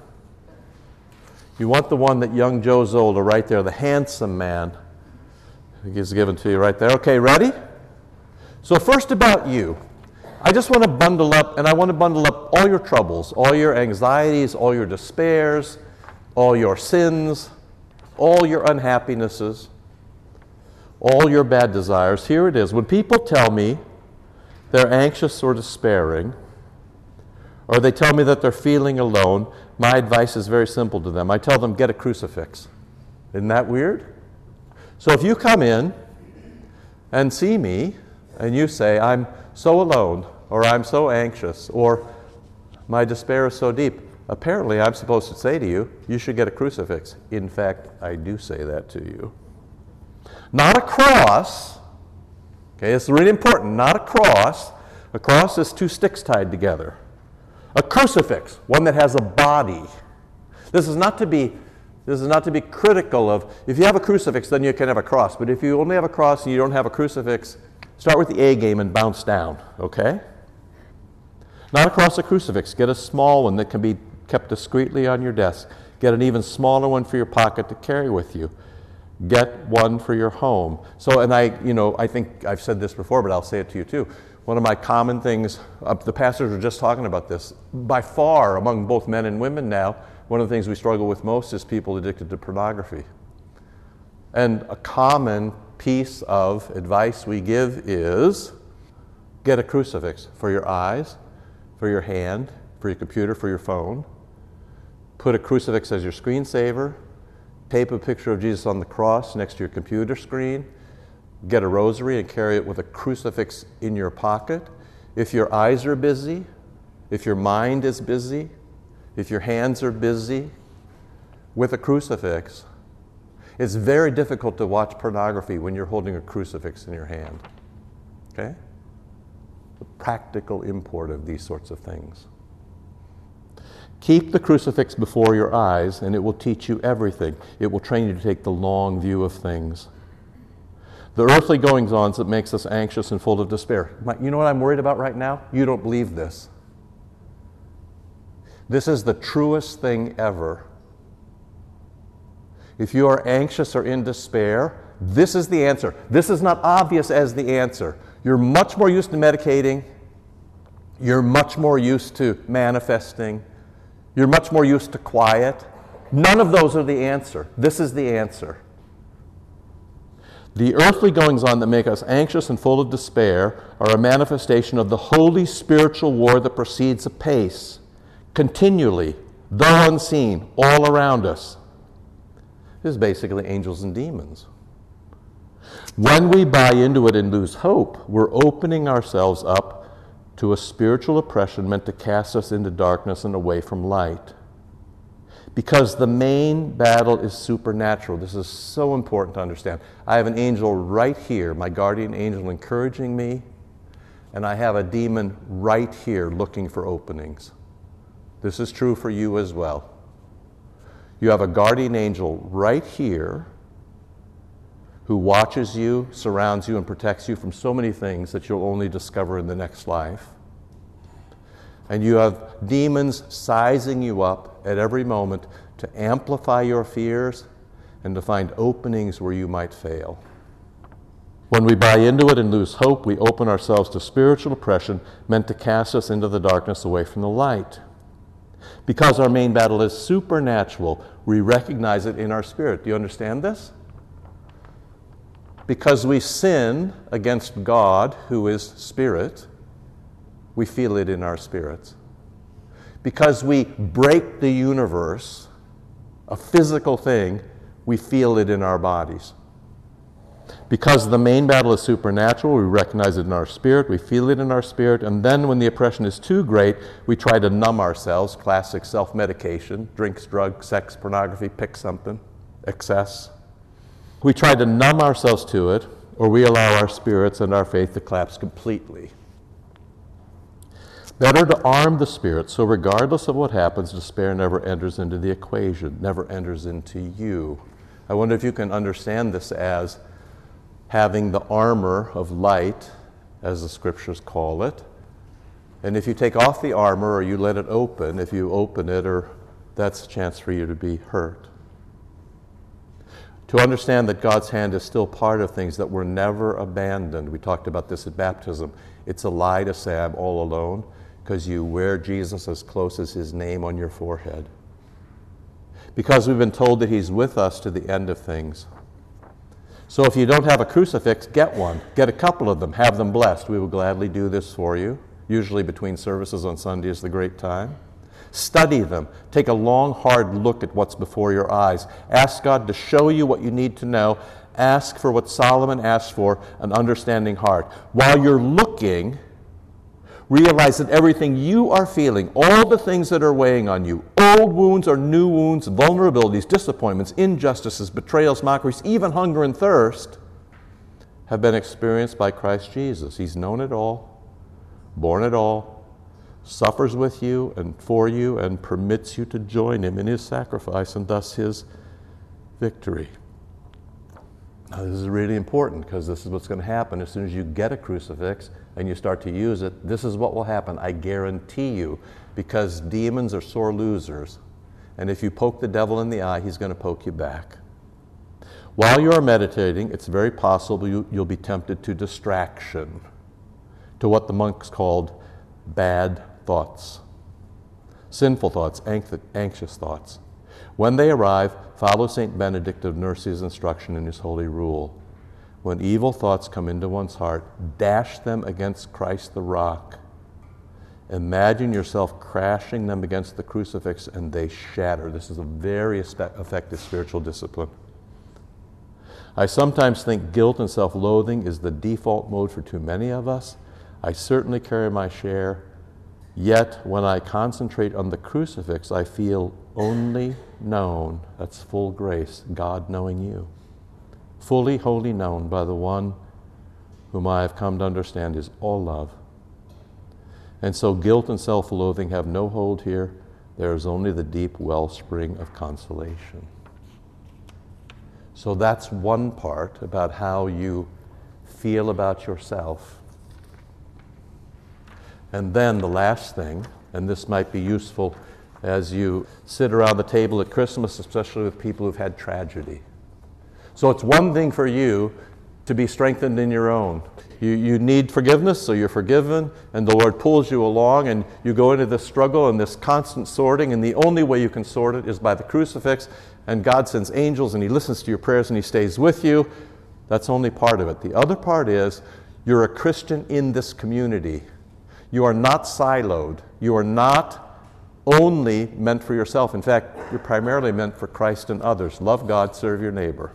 You want the one that young Joe Zola right there, the handsome man. He's given to you right there. Okay, ready? So first about you. I just want to bundle up, and I want to bundle up all your troubles, all your anxieties, all your despairs, all your sins, all your unhappinesses, all your bad desires. Here it is. When people tell me they're anxious or despairing, or they tell me that they're feeling alone, my advice is very simple to them. I tell them, get a crucifix. Isn't that weird? So if you come in and see me, and you say, I'm so alone, or I'm so anxious, or my despair is so deep, apparently I'm supposed to say to you, you should get a crucifix. In fact, I do say that to you. Not a cross. Okay, it's really important. Not a cross. A cross is 2 sticks tied together. A crucifix, one that has a body. This is not to be critical of, if you have a crucifix, then you can have a cross. But if you only have a cross and you don't have a crucifix, start with the A game and bounce down, okay? Not across a crucifix. Get a small one that can be kept discreetly on your desk. Get an even smaller one for your pocket to carry with you. Get one for your home. So, and I think I've said this before, but I'll say it to you too. One of my common things, the pastors were just talking about this, by far among both men and women now, one of the things we struggle with most is people addicted to pornography. And a common piece of advice we give is get a crucifix for your eyes, for your hand, for your computer, for your phone. Put a crucifix as your screensaver. Tape a picture of Jesus on the cross next to your computer screen. Get a rosary and carry it with a crucifix in your pocket. If your eyes are busy, if your mind is busy, if your hands are busy with a crucifix, it's very difficult to watch pornography when you're holding a crucifix in your hand. Okay? The practical import of these sorts of things. Keep the crucifix before your eyes, and it will teach you everything. It will train you to take the long view of things. The earthly goings-ons that makes us anxious and full of despair. You know what I'm worried about right now? You don't believe this. This is the truest thing ever. If you are anxious or in despair, this is the answer. This is not obvious as the answer. You're much more used to medicating. You're much more used to manifesting. You're much more used to quiet. None of those are the answer. This is the answer. The earthly goings-on that make us anxious and full of despair are a manifestation of the holy spiritual war that proceeds apace, continually, though unseen, all around us. This is basically angels and demons. When we buy into it and lose hope, we're opening ourselves up to a spiritual oppression meant to cast us into darkness and away from light. Because the main battle is supernatural. This is so important to understand. I have an angel right here, my guardian angel, encouraging me, and I have a demon right here looking for openings. This is true for you as well. You have a guardian angel right here who watches you, surrounds you, and protects you from so many things that you'll only discover in the next life. And you have demons sizing you up at every moment to amplify your fears and to find openings where you might fail. When we buy into it and lose hope, we open ourselves to spiritual oppression meant to cast us into the darkness away from the light. Because our main battle is supernatural, we recognize it in our spirit. Do you understand this? Because we sin against God, who is spirit, we feel it in our spirits. Because we break the universe, a physical thing, we feel it in our bodies. Because the main battle is supernatural, we recognize it in our spirit, we feel it in our spirit, and then when the oppression is too great, we try to numb ourselves, classic self-medication, drinks, drugs, sex, pornography, pick something, excess. We try to numb ourselves to it, or we allow our spirits and our faith to collapse completely. Better to arm the spirit, so regardless of what happens, despair never enters into the equation, never enters into you. I wonder if you can understand this as having the armor of light, as the scriptures call it. And if you take off the armor or you let it open, if you open it, or that's a chance for you to be hurt. To understand that God's hand is still part of things, that were never abandoned. We talked about this at baptism. It's a lie to say I'm all alone, because you wear Jesus as close as his name on your forehead. Because we've been told that he's with us to the end of things. So if you don't have a crucifix, get one. Get a couple of them. Have them blessed. We will gladly do this for you. Usually between services on Sunday is the great time. Study them. Take a long, hard look at what's before your eyes. Ask God to show you what you need to know. Ask for what Solomon asked for, an understanding heart. While you're looking, realize that everything you are feeling, all the things that are weighing on you, old wounds or new wounds, vulnerabilities, disappointments, injustices, betrayals, mockeries, even hunger and thirst, have been experienced by Christ Jesus. He's known it all, borne it all, suffers with you and for you, and permits you to join him in his sacrifice and thus his victory. Now, this is really important, because this is what's going to happen as soon as you get a crucifix and you start to use it. This is what will happen, I guarantee you, because demons are sore losers. And if you poke the devil in the eye, he's going to poke you back. While you are meditating, it's very possible you'll be tempted to distraction, to what the monks called bad thoughts, sinful thoughts, anxious thoughts. When they arrive, follow St. Benedict of Nursi's instruction in his holy rule. When evil thoughts come into one's heart, dash them against Christ the rock. Imagine yourself crashing them against the crucifix and they shatter. This is a very effective spiritual discipline. I sometimes think guilt and self-loathing is the default mode for too many of us. I certainly carry my share. Yet, when I concentrate on the crucifix, I feel only known. That's full grace, God knowing you. Fully, wholly known by the one whom I have come to understand is all love. And so guilt and self-loathing have no hold here. There is only the deep wellspring of consolation. So that's one part about how you feel about yourself. And then the last thing, and this might be useful as you sit around the table at Christmas, especially with people who've had tragedy. So it's one thing for you to be strengthened in your own. You need forgiveness, so you're forgiven, and the Lord pulls you along, and you go into this struggle and this constant sorting, and the only way you can sort it is by the crucifix, and God sends angels, and He listens to your prayers, and He stays with you. That's only part of it. The other part is you're a Christian in this community. You are not siloed. You are not only meant for yourself. In fact, you're primarily meant for Christ and others. Love God, serve your neighbor.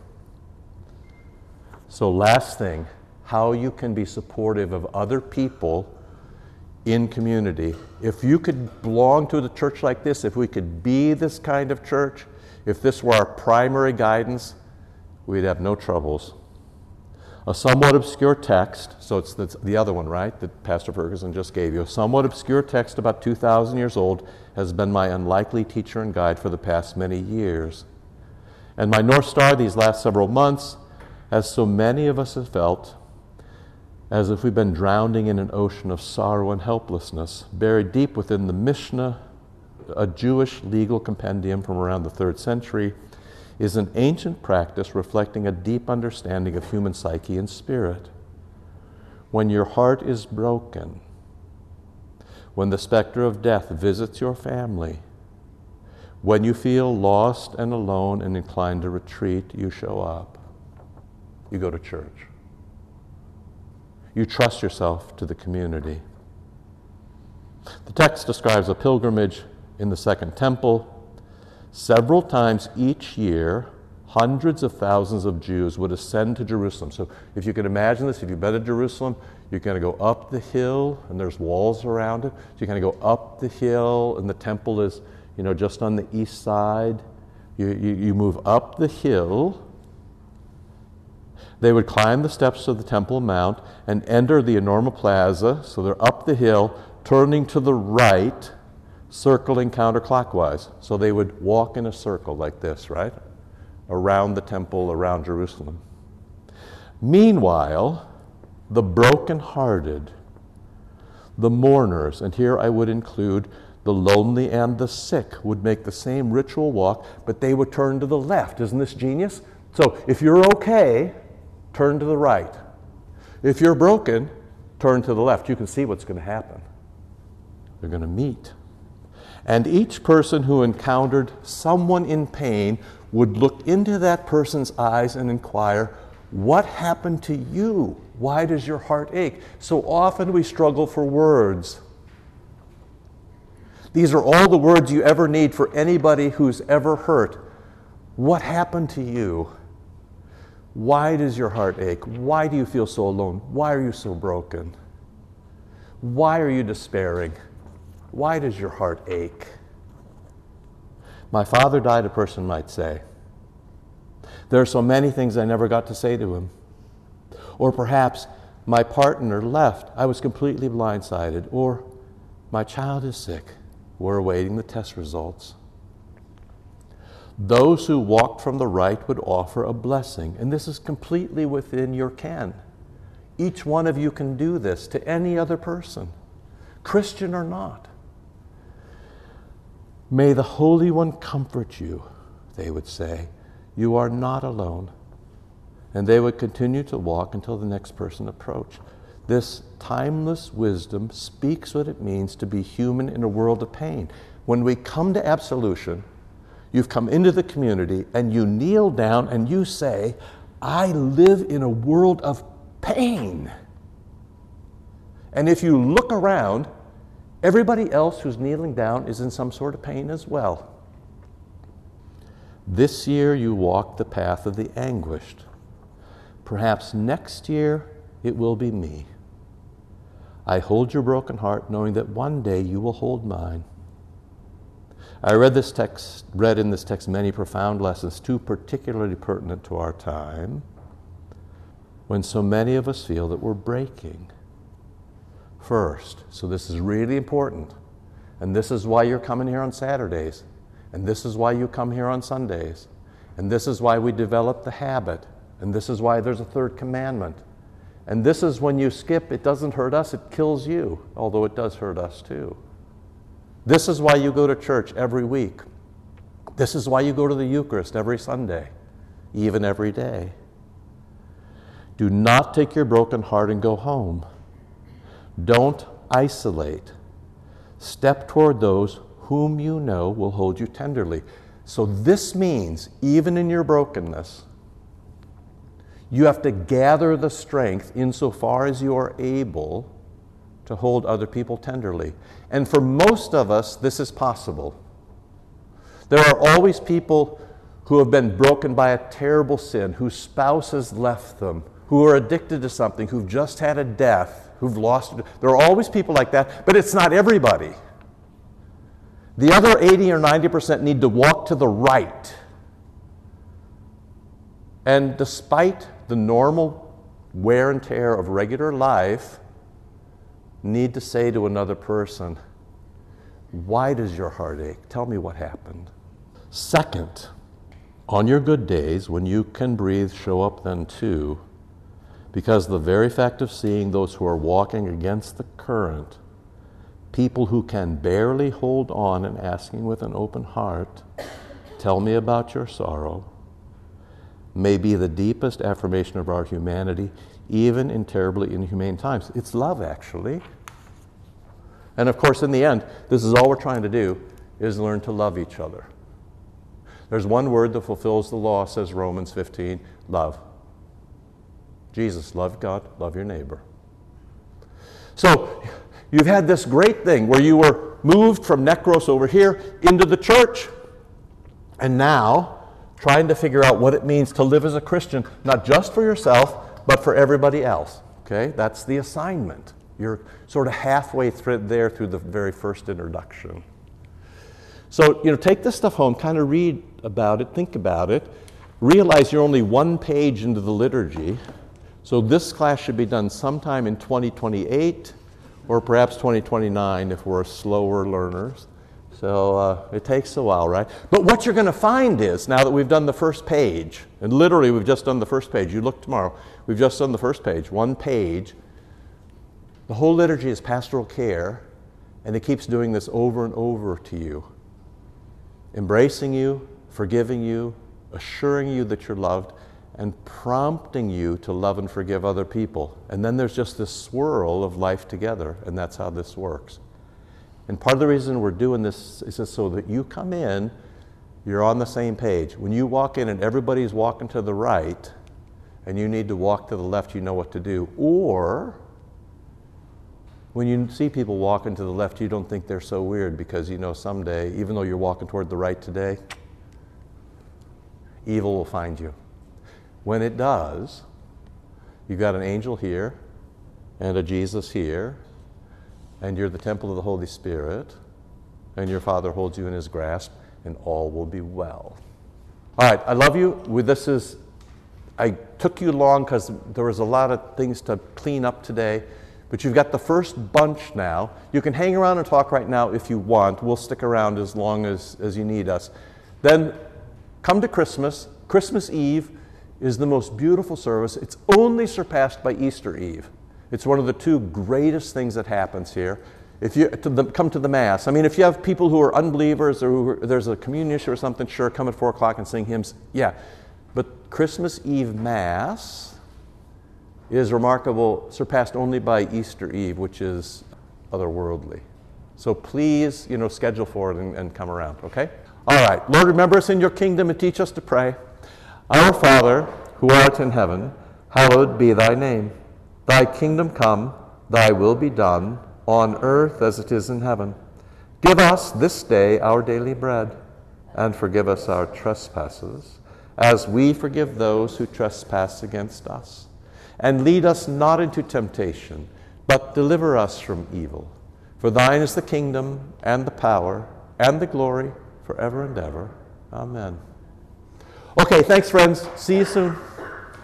So last thing, how you can be supportive of other people in community. If you could belong to a church like this, if we could be this kind of church, if this were our primary guidance, we'd have no troubles. A somewhat obscure text, so it's the other one, right, that Pastor Ferguson just gave you. A somewhat obscure text about 2,000 years old has been my unlikely teacher and guide for the past many years. And my North Star these last several months, as so many of us have felt, as if we've been drowning in an ocean of sorrow and helplessness, buried deep within the Mishnah, a Jewish legal compendium from around the 3rd century, is an ancient practice reflecting a deep understanding of human psyche and spirit. When your heart is broken, when the specter of death visits your family, when you feel lost and alone and inclined to retreat, you show up. You go to church. You trust yourself to the community. The text describes a pilgrimage in the Second Temple. Several times each year, hundreds of thousands of Jews would ascend to Jerusalem. So if you can imagine this, if you've been to Jerusalem, you're going to go up the hill, and there's walls around it. So you're going to go up the hill, and the temple is, just on the east side. You move up the hill. They would climb the steps of the Temple Mount and enter the Enorma Plaza. So they're up the hill, turning to the right, circling counterclockwise. So they would walk in a circle like this, right? Around the temple, around Jerusalem. Meanwhile, the brokenhearted, the mourners, and here I would include the lonely and the sick, would make the same ritual walk, but they would turn to the left. Isn't this genius? So if you're okay, turn to the right. If you're broken, turn to the left. You can see what's going to happen. They're going to meet. And each person who encountered someone in pain would look into that person's eyes and inquire, what happened to you? Why does your heart ache? So often we struggle for words. These are all the words you ever need for anybody who's ever hurt. What happened to you? Why does your heart ache? Why do you feel so alone? Why are you so broken? Why are you despairing? Why does your heart ache? My father died, a person might say. There are so many things I never got to say to him. Or perhaps my partner left. I was completely blindsided. Or my child is sick. We're awaiting the test results. Those who walked from the right would offer a blessing, and this is completely within your ken. Each one of you can do this to any other person, Christian or not. May the Holy One comfort you, they would say. You are not alone. And they would continue to walk until the next person approached. This timeless wisdom speaks what it means to be human in a world of pain. When we come to absolution, you've come into the community and you kneel down and you say, I live in a world of pain. And if you look around, everybody else who's kneeling down is in some sort of pain as well. This year you walk the path of the anguished. Perhaps next year it will be me. I hold your broken heart, knowing that one day you will hold mine. I read in this text many profound lessons, two particularly pertinent to our time. when so many of us feel that we're breaking first. So this is really important. And this is why you're coming here on Saturdays. And this is why you come here on Sundays. And this is why we develop the habit. And this is why there's a third commandment. And this is when you skip, it doesn't hurt us, it kills you, although it does hurt us too. This is why you go to church every week. This is why you go to the Eucharist every Sunday, even every day. Do not take your broken heart and go home. Don't isolate. Step toward those whom you know will hold you tenderly. So this means, even in your brokenness, you have to gather the strength insofar as you are able to hold other people tenderly. And for most of us, this is possible. There are always people who have been broken by a terrible sin, whose spouse has left them, who are addicted to something, who've just had a death, who've lost it. There are always people like that, but it's not everybody. The other 80 or 90% need to walk to the right. And despite the normal wear and tear of regular life, need to say to another person, why does your heart ache? Tell me what happened. Second, on your good days, when you can breathe, show up then too, because the very fact of seeing those who are walking against the current, people who can barely hold on and asking with an open heart, tell me about your sorrow, may be the deepest affirmation of our humanity, even in terribly inhumane times. It's love, actually. And of course, in the end, this is all we're trying to do, is learn to love each other. There's one word that fulfills the law, says Romans 15, love. Jesus, love God, love your neighbor. So, you've had this great thing where you were moved from Necros over here into the church, and now trying to figure out what it means to live as a Christian, not just for yourself, but for everybody else. Okay? That's the assignment. You're sort of halfway through the very first introduction. So, take this stuff home, kind of read about it, think about it, realize you're only one page into the liturgy, so this class should be done sometime in 2028 or perhaps 2029 if we're slower learners. So it takes a while, right? But what you're going to find is, now that we've done the first page, and literally we've just done the first page, you look tomorrow, we've just done the first page, one page. The whole liturgy is pastoral care, and it keeps doing this over and over to you. Embracing you, forgiving you, assuring you that you're loved, and prompting you to love and forgive other people. And then there's just this swirl of life together, and that's how this works. And part of the reason we're doing this is just so that you come in, you're on the same page. When you walk in and everybody's walking to the right, and you need to walk to the left, you know what to do. Or, when you see people walking to the left, you don't think they're so weird because you know someday, even though you're walking toward the right today, evil will find you. When it does, you've got an angel here and a Jesus here, and you're the temple of the Holy Spirit, and your Father holds you in his grasp, and all will be well. All right, I love you. I took you long because there was a lot of things to clean up today, but you've got the first bunch now. You can hang around and talk right now if you want. We'll stick around as long as you need us. Then come to Christmas. Christmas Eve is the most beautiful service. It's only surpassed by Easter Eve. It's one of the two greatest things that happens here. If you come to the Mass, I mean, if you have people who are unbelievers or there's a communion issue or something, sure, come at 4 o'clock and sing hymns. Yeah, but Christmas Eve Mass is remarkable, surpassed only by Easter Eve, which is otherworldly. So please, schedule for it and come around, okay? All right, Lord, remember us in your kingdom and teach us to pray. Our Father, who art in heaven, hallowed be thy name. Thy kingdom come, thy will be done, on earth as it is in heaven. Give us this day our daily bread, and forgive us our trespasses, as we forgive those who trespass against us. And lead us not into temptation, but deliver us from evil. For thine is the kingdom, and the power, and the glory, forever and ever. Amen. Okay, thanks, friends. See you soon.